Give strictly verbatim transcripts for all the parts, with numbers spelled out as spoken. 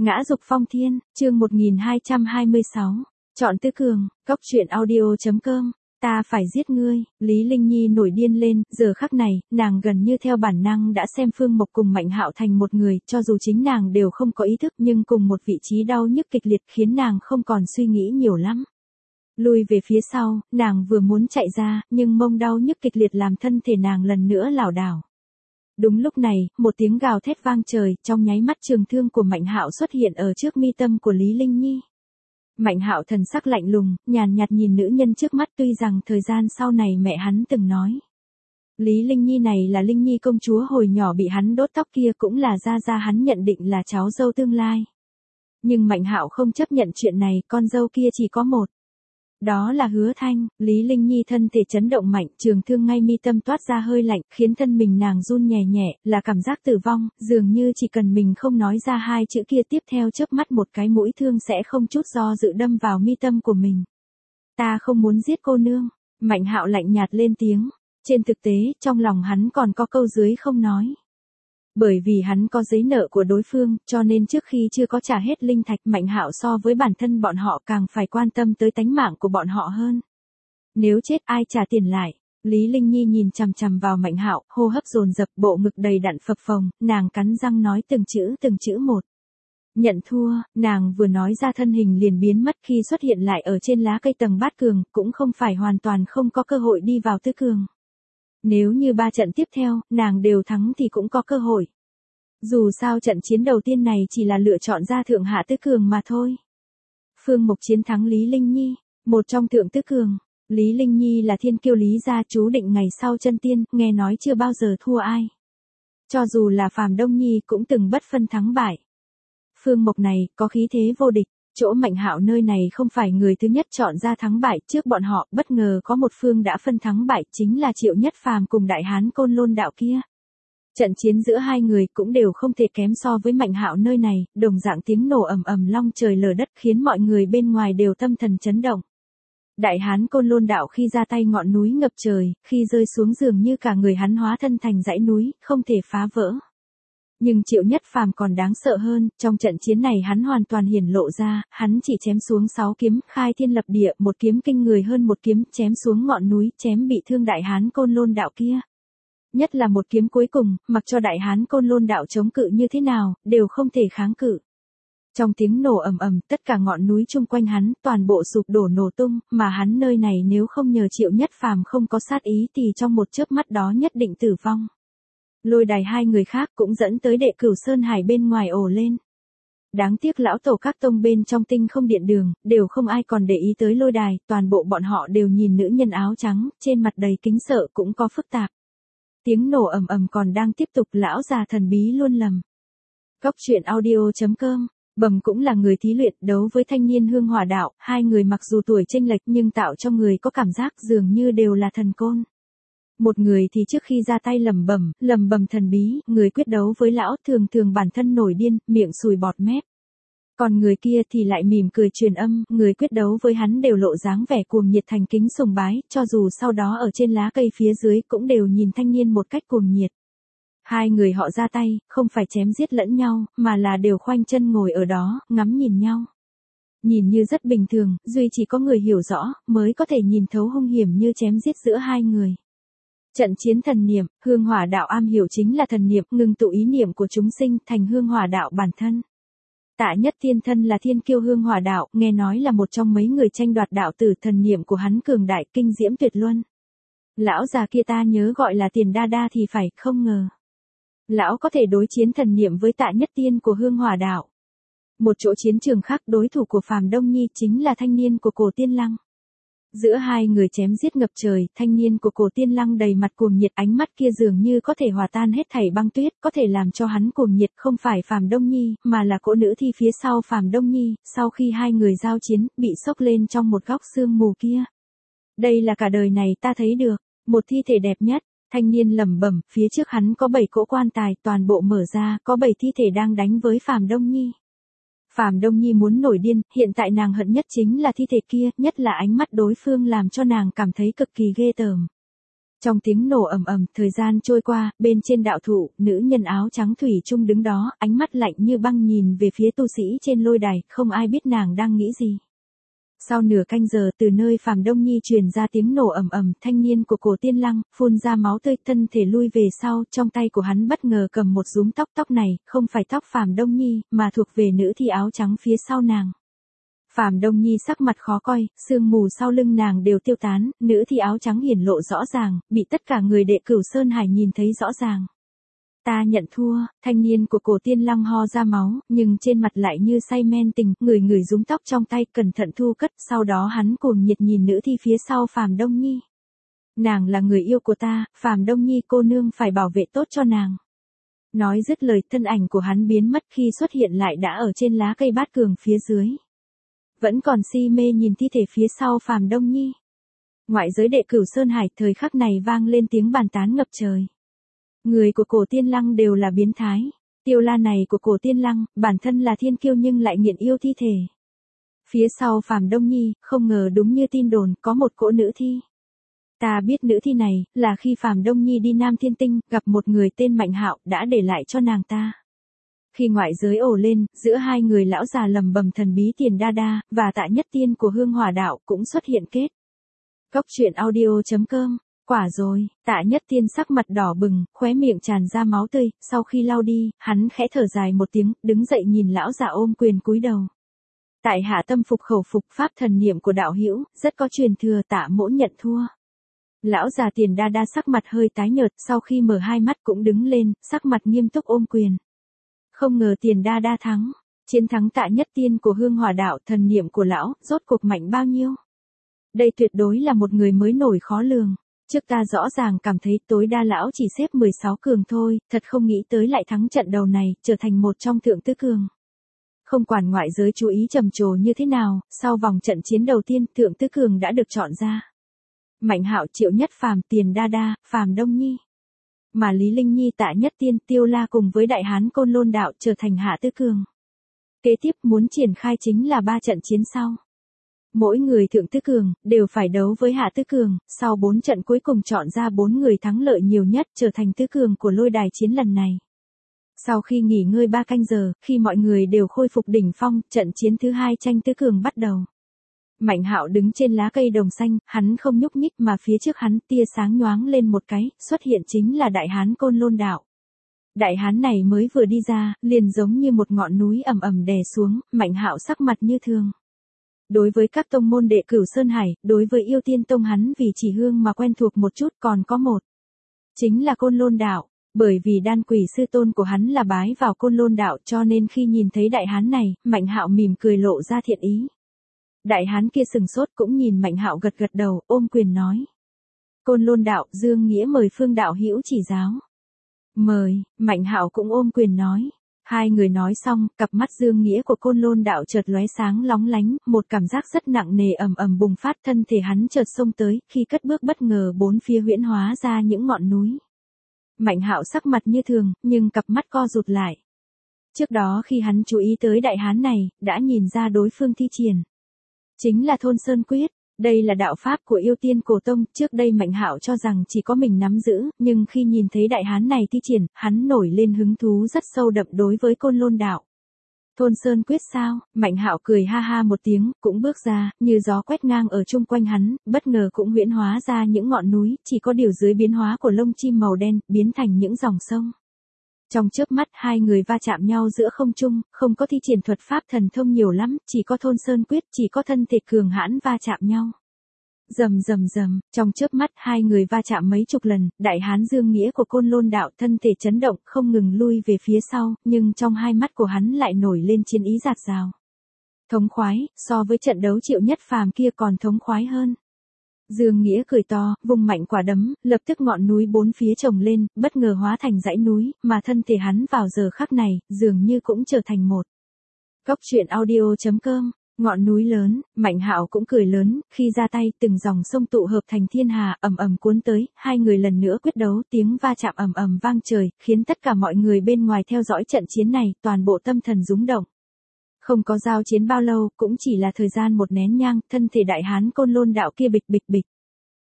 Ngã dục phong thiên, chương một nghìn hai trăm hai mươi sáu. Chọn Tứ Cường, Cốc truyện audio chấm com. Ta phải giết ngươi. Lý Linh Nhi nổi điên lên, giờ khắc này, nàng gần như theo bản năng đã xem Phương Mộc cùng Mạnh Hạo thành một người, cho dù chính nàng đều không có ý thức nhưng cùng một vị trí đau nhức kịch liệt khiến nàng không còn suy nghĩ nhiều lắm. Lùi về phía sau, nàng vừa muốn chạy ra, nhưng mông đau nhức kịch liệt làm thân thể nàng lần nữa lảo đảo. Đúng lúc này, một tiếng gào thét vang trời, trong nháy mắt trường thương của Mạnh Hạo xuất hiện ở trước mi tâm của Lý Linh Nhi. Mạnh Hạo thần sắc lạnh lùng, nhàn nhạt nhìn nữ nhân trước mắt, tuy rằng thời gian sau này mẹ hắn từng nói. Lý Linh Nhi này là Linh Nhi công chúa hồi nhỏ bị hắn đốt tóc kia, cũng là gia gia hắn nhận định là cháu dâu tương lai. Nhưng Mạnh Hạo không chấp nhận chuyện này, con dâu kia chỉ có một. Đó là Hứa Thanh. Lý Linh Nhi thân thể chấn động mạnh, trường thương ngay mi tâm toát ra hơi lạnh, khiến thân mình nàng run nhẹ nhẹ, là cảm giác tử vong, dường như chỉ cần mình không nói ra hai chữ kia tiếp theo chớp mắt một cái mũi thương sẽ không chút do dự đâm vào mi tâm của mình. Ta không muốn giết cô nương. Mạnh Hạo lạnh nhạt lên tiếng. Trên thực tế, trong lòng hắn còn có câu dưới không nói. Bởi vì hắn có giấy nợ của đối phương, cho nên trước khi chưa có trả hết linh thạch, Mạnh Hạo so với bản thân bọn họ càng phải quan tâm tới tánh mạng của bọn họ hơn. Nếu chết ai trả tiền lại? Lý Linh Nhi nhìn chằm chằm vào Mạnh Hạo, hô hấp dồn dập, bộ ngực đầy đặn phập phồng, nàng cắn răng nói từng chữ từng chữ một. Nhận thua. Nàng vừa nói ra thân hình liền biến mất, khi xuất hiện lại ở trên lá cây tầng bát cường, cũng không phải hoàn toàn không có cơ hội đi vào tứ cường. Nếu như ba trận tiếp theo, nàng đều thắng thì cũng có cơ hội. Dù sao trận chiến đầu tiên này chỉ là lựa chọn ra thượng hạ tứ cường mà thôi. Phương Mộc chiến thắng Lý Linh Nhi, một trong thượng tứ cường. Lý Linh Nhi là thiên kiêu Lý gia, chú định ngày sau chân tiên, nghe nói chưa bao giờ thua ai. Cho dù là Phàm Đông Nhi cũng từng bất phân thắng bại. Phương Mộc này có khí thế vô địch. Chỗ Mạnh Hạo nơi này không phải người thứ nhất chọn ra thắng bại, trước bọn họ, bất ngờ có một phương đã phân thắng bại, chính là Triệu Nhất Phàm cùng Đại Hán Côn Lôn đạo kia. Trận chiến giữa hai người cũng đều không thể kém so với Mạnh Hạo nơi này, đồng dạng tiếng nổ ầm ầm long trời lở đất khiến mọi người bên ngoài đều tâm thần chấn động. Đại Hán Côn Lôn đạo khi ra tay ngọn núi ngập trời, khi rơi xuống dường như cả người hắn hóa thân thành dãy núi, không thể phá vỡ. Nhưng Triệu Nhất Phàm còn đáng sợ hơn, trong trận chiến này hắn hoàn toàn hiển lộ ra, hắn chỉ chém xuống sáu kiếm, khai thiên lập địa, một kiếm kinh người hơn một kiếm, chém xuống ngọn núi, chém bị thương Đại Hán Côn Lôn đạo kia. Nhất là một kiếm cuối cùng, mặc cho Đại Hán Côn Lôn đạo chống cự như thế nào, đều không thể kháng cự. Trong tiếng nổ ầm ầm, tất cả ngọn núi chung quanh hắn, toàn bộ sụp đổ nổ tung, mà hắn nơi này nếu không nhờ Triệu Nhất Phàm không có sát ý thì trong một chớp mắt đó nhất định tử vong. Lôi đài hai người khác cũng dẫn tới đệ Cửu Sơn Hải bên ngoài ồ lên. Đáng tiếc lão tổ các tông bên trong Tinh Không Điện Đường, đều không ai còn để ý tới lôi đài, toàn bộ bọn họ đều nhìn nữ nhân áo trắng, trên mặt đầy kính sợ cũng có phức tạp. Tiếng nổ ầm ầm còn đang tiếp tục, lão già thần bí luôn lầm. Cốc truyện audio chấm com. Bầm cũng là người thí luyện, đấu với thanh niên Hương Hỏa đạo, hai người mặc dù tuổi chênh lệch nhưng tạo cho người có cảm giác dường như đều là thần côn. Một người thì trước khi ra tay lẩm bẩm, lẩm bẩm thần bí, người quyết đấu với lão thường thường bản thân nổi điên, miệng sùi bọt mép. Còn người kia thì lại mỉm cười truyền âm, người quyết đấu với hắn đều lộ dáng vẻ cuồng nhiệt thành kính sùng bái, cho dù sau đó ở trên lá cây phía dưới cũng đều nhìn thanh niên một cách cuồng nhiệt. Hai người họ ra tay, không phải chém giết lẫn nhau, mà là đều khoanh chân ngồi ở đó, ngắm nhìn nhau. Nhìn như rất bình thường, duy chỉ có người hiểu rõ, mới có thể nhìn thấu hung hiểm như chém giết giữa hai người. Trận chiến thần niệm, Hương Hỏa đạo am hiểu chính là thần niệm, ngừng tụ ý niệm của chúng sinh thành Hương Hỏa đạo bản thân. Tạ Nhất Thiên thân là thiên kiêu Hương Hỏa đạo, nghe nói là một trong mấy người tranh đoạt đạo tử, thần niệm của hắn cường đại kinh diễm tuyệt luân. Lão già kia ta nhớ gọi là Tiền Đa Đa thì phải, không ngờ. Lão có thể đối chiến thần niệm với Tạ Nhất Tiên của Hương Hỏa đạo. Một chỗ chiến trường khác, đối thủ của Phàm Đông Nhi chính là thanh niên của Cổ Tiên Lăng. Giữa hai người chém giết ngập trời, thanh niên của Cổ Tiên Lăng đầy mặt cuồng nhiệt, ánh mắt kia dường như có thể hòa tan hết thảy băng tuyết, có thể làm cho hắn cuồng nhiệt không phải Phàm Đông Nhi, mà là cỗ nữ thi phía sau Phàm Đông Nhi, sau khi hai người giao chiến, bị sốc lên trong một góc sương mù kia. Đây là cả đời này ta thấy được, một thi thể đẹp nhất, thanh niên lẩm bẩm, phía trước hắn có bảy cỗ quan tài, toàn bộ mở ra, có bảy thi thể đang đánh với Phàm Đông Nhi. Phàm Đông Nhi muốn nổi điên, hiện tại nàng hận nhất chính là thi thể kia, nhất là ánh mắt đối phương làm cho nàng cảm thấy cực kỳ ghê tởm. Trong tiếng nổ ầm ầm, thời gian trôi qua, bên trên đạo thụ, nữ nhân áo trắng thủy chung đứng đó, ánh mắt lạnh như băng nhìn về phía tu sĩ trên lôi đài, không ai biết nàng đang nghĩ gì. Sau nửa canh giờ, từ nơi Phàm Đông Nhi truyền ra tiếng nổ ầm ầm, thanh niên của Cổ Tiên Lăng phun ra máu tươi, thân thể lui về sau, trong tay của hắn bất ngờ cầm một rúm tóc, tóc này không phải tóc Phàm Đông Nhi, mà thuộc về nữ thi áo trắng phía sau nàng. Phàm Đông Nhi sắc mặt khó coi, sương mù sau lưng nàng đều tiêu tán, nữ thi áo trắng hiển lộ rõ ràng, bị tất cả người đệ Cửu Sơn Hải nhìn thấy rõ ràng. Ta nhận thua, thanh niên của Cổ Tiên Lăng ho ra máu, nhưng trên mặt lại như say men tình, người người rúm tóc trong tay, cẩn thận thu cất, sau đó hắn cuồng nhiệt nhìn nữ thi phía sau Phàm Đông Nhi. Nàng là người yêu của ta, Phàm Đông Nhi cô nương phải bảo vệ tốt cho nàng. Nói dứt lời, thân ảnh của hắn biến mất, khi xuất hiện lại đã ở trên lá cây bát cường phía dưới. Vẫn còn si mê nhìn thi thể phía sau Phàm Đông Nhi. Ngoại giới đệ Cửu Sơn Hải, thời khắc này vang lên tiếng bàn tán ngập trời. Người của Cổ Tiên Lăng đều là biến thái. Tiêu La này của Cổ Tiên Lăng, bản thân là thiên kiêu nhưng lại nghiện yêu thi thể. Phía sau Phàm Đông Nhi, không ngờ đúng như tin đồn, có một cỗ nữ thi. Ta biết nữ thi này, là khi Phàm Đông Nhi đi Nam Thiên Tinh, gặp một người tên Mạnh Hạo, đã để lại cho nàng ta. Khi ngoại giới ồ lên, giữa hai người lão già lầm bầm thần bí Tiền Đa Đa, và Tạ Nhất Tiên của Hương Hỏa Đạo cũng xuất hiện kết. Cốc truyện audio chấm com. Quả rồi, Tạ Nhất Tiên sắc mặt đỏ bừng, khóe miệng tràn ra máu tươi, sau khi lau đi, hắn khẽ thở dài một tiếng, đứng dậy nhìn lão già ôm quyền cúi đầu. Tại hạ tâm phục khẩu phục, pháp thần niệm của đạo hữu, rất có truyền thừa, Tạ mỗ nhận thua. Lão già Tiền Đa Đa sắc mặt hơi tái nhợt, sau khi mở hai mắt cũng đứng lên, sắc mặt nghiêm túc ôm quyền. Không ngờ Tiền Đa Đa thắng, chiến thắng Tạ Nhất Tiên của Hương Hỏa Đạo, thần niệm của lão, rốt cuộc mạnh bao nhiêu? Đây tuyệt đối là một người mới nổi khó lường. Trước ta rõ ràng cảm thấy tối đa lão chỉ xếp mười sáu cường thôi, thật không nghĩ tới lại thắng trận đầu này, trở thành một trong thượng tứ cường. Không quản ngoại giới chú ý trầm trồ như thế nào, sau vòng trận chiến đầu tiên, thượng tứ cường đã được chọn ra. Mạnh Hạo, Triệu Nhất Phàm, Tiền Đa Đa, Phàm Đông Nhi. Mà Lý Linh Nhi, Tạ Nhất Tiên, Tiêu La cùng với Đại Hán Côn Lôn Đạo trở thành hạ tứ cường. Kế tiếp muốn triển khai chính là ba trận chiến sau. Mỗi người thượng tứ cường, đều phải đấu với hạ tứ cường, sau bốn trận cuối cùng chọn ra bốn người thắng lợi nhiều nhất trở thành tứ cường của lôi đài chiến lần này. Sau khi nghỉ ngơi ba canh giờ, khi mọi người đều khôi phục đỉnh phong, trận chiến thứ hai tranh tứ cường bắt đầu. Mạnh Hạo đứng trên lá cây đồng xanh, hắn không nhúc nhích mà phía trước hắn tia sáng nhoáng lên một cái, xuất hiện chính là Đại Hán Côn Lôn Đạo. Đại hán này mới vừa đi ra, liền giống như một ngọn núi ầm ầm đè xuống, Mạnh Hạo sắc mặt như thường. Đối với các tông môn đệ Cửu Sơn Hải, đối với Yêu Tiên Tông hắn vì chỉ hương mà quen thuộc một chút, còn có một. Chính là Côn Lôn Đạo, bởi vì đan quỷ sư tôn của hắn là bái vào Côn Lôn Đạo cho nên khi nhìn thấy đại hán này, Mạnh Hạo mỉm cười lộ ra thiện ý. Đại hán kia sừng sốt cũng nhìn Mạnh Hạo gật gật đầu, ôm quyền nói. Côn Lôn Đạo, Dương Nghĩa mời Phương đạo hữu chỉ giáo. Mời, Mạnh Hạo cũng ôm quyền nói. Hai người nói xong, cặp mắt Dương Nghĩa của Côn Lôn Đạo chợt lóe sáng lóng lánh, một cảm giác rất nặng nề ầm ầm bùng phát, thân thể hắn chợt xông tới, khi cất bước bất ngờ bốn phía huyễn hóa ra những ngọn núi. Mạnh Hạo sắc mặt như thường, nhưng cặp mắt co rụt lại. Trước đó khi hắn chú ý tới đại hán này, đã nhìn ra đối phương thi triển. Chính là Thôn Sơn Quyết. Đây là đạo pháp của Yêu Tiên Cổ Tông, trước đây Mạnh Hạo cho rằng chỉ có mình nắm giữ, nhưng khi nhìn thấy đại hán này thi triển, hắn nổi lên hứng thú rất sâu đậm đối với Côn Lôn Đạo. Thôn Sơn Quyết sao? Mạnh Hạo cười ha ha một tiếng, cũng bước ra, như gió quét ngang ở chung quanh hắn, bất ngờ cũng huyễn hóa ra những ngọn núi, chỉ có điều dưới biến hóa của lông chim màu đen, biến thành những dòng sông. Trong chớp mắt hai người va chạm nhau giữa không trung, không có thi triển thuật pháp thần thông nhiều lắm, chỉ có Thôn Sơn Quyết, chỉ có thân thể cường hãn va chạm nhau. Rầm rầm rầm, trong chớp mắt hai người va chạm mấy chục lần, đại hán Dương Nghĩa của Côn Lôn Đạo thân thể chấn động, không ngừng lui về phía sau, nhưng trong hai mắt của hắn lại nổi lên chiến ý dạt dào. Thống khoái, so với trận đấu Triệu Nhất Phàm kia còn thống khoái hơn. Dương Nghĩa cười to, vung mạnh quả đấm, lập tức ngọn núi bốn phía chồng lên, bất ngờ hóa thành dãy núi, mà thân thể hắn vào giờ khắc này, dường như cũng trở thành một. Cốc truyện audio chấm com, ngọn núi lớn, Mạnh Hạo cũng cười lớn, khi ra tay, từng dòng sông tụ hợp thành thiên hà, ầm ầm cuốn tới, hai người lần nữa quyết đấu, tiếng va chạm ầm ầm vang trời, khiến tất cả mọi người bên ngoài theo dõi trận chiến này, toàn bộ tâm thần rúng động. Không có giao chiến bao lâu, cũng chỉ là thời gian một nén nhang, thân thể đại hán Côn Lôn Đạo kia bịch bịch bịch.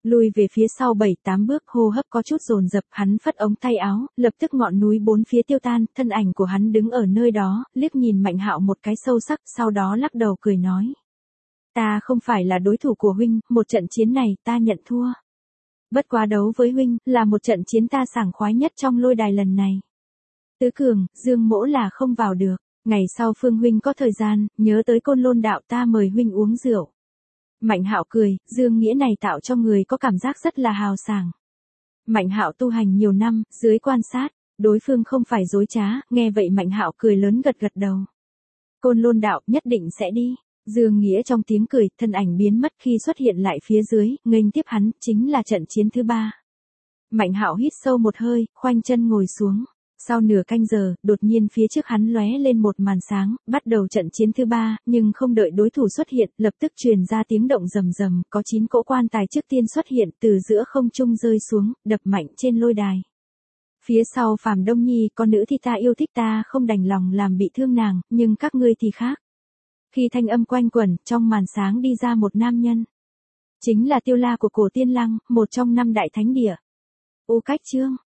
Lùi về phía sau bảy tám bước, hô hấp có chút dồn dập, hắn phất ống tay áo, lập tức ngọn núi bốn phía tiêu tan, thân ảnh của hắn đứng ở nơi đó, liếc nhìn Mạnh Hạo một cái sâu sắc, sau đó lắc đầu cười nói. Ta không phải là đối thủ của huynh, một trận chiến này ta nhận thua. Bất quá đấu với huynh, là một trận chiến ta sảng khoái nhất trong lôi đài lần này. Tứ cường, Dương Mỗ là không vào được, ngày sau Phương huynh có thời gian, nhớ tới Côn Lôn đạo ta mời huynh uống rượu. Mạnh Hạo cười, Dương nghĩa này tạo cho người có cảm giác rất là hào sảng. Mạnh Hạo tu hành nhiều năm, dưới quan sát, đối phương không phải dối trá, nghe vậy Mạnh Hạo cười lớn gật gật đầu. Côn Lôn đạo nhất định sẽ đi. Dương Nghĩa trong tiếng cười, thân ảnh biến mất khi xuất hiện lại phía dưới, nghênh tiếp hắn, chính là trận chiến thứ ba. Mạnh Hạo hít sâu một hơi, khoanh chân ngồi xuống. Sau nửa canh giờ, đột nhiên phía trước hắn lóe lên một màn sáng, bắt đầu trận chiến thứ ba, nhưng không đợi đối thủ xuất hiện, lập tức truyền ra tiếng động rầm rầm, có chín cỗ quan tài trước tiên xuất hiện, từ giữa không trung rơi xuống, đập mạnh trên lôi đài. Phía sau Phàm Đông Nhi, con nữ thì ta yêu thích ta không đành lòng làm bị thương nàng, nhưng các ngươi thì khác. Khi thanh âm quanh quẩn, trong màn sáng đi ra một nam nhân. Chính là Tiêu La của Cổ Tiên Lăng, một trong năm đại thánh địa. U Cách Chương.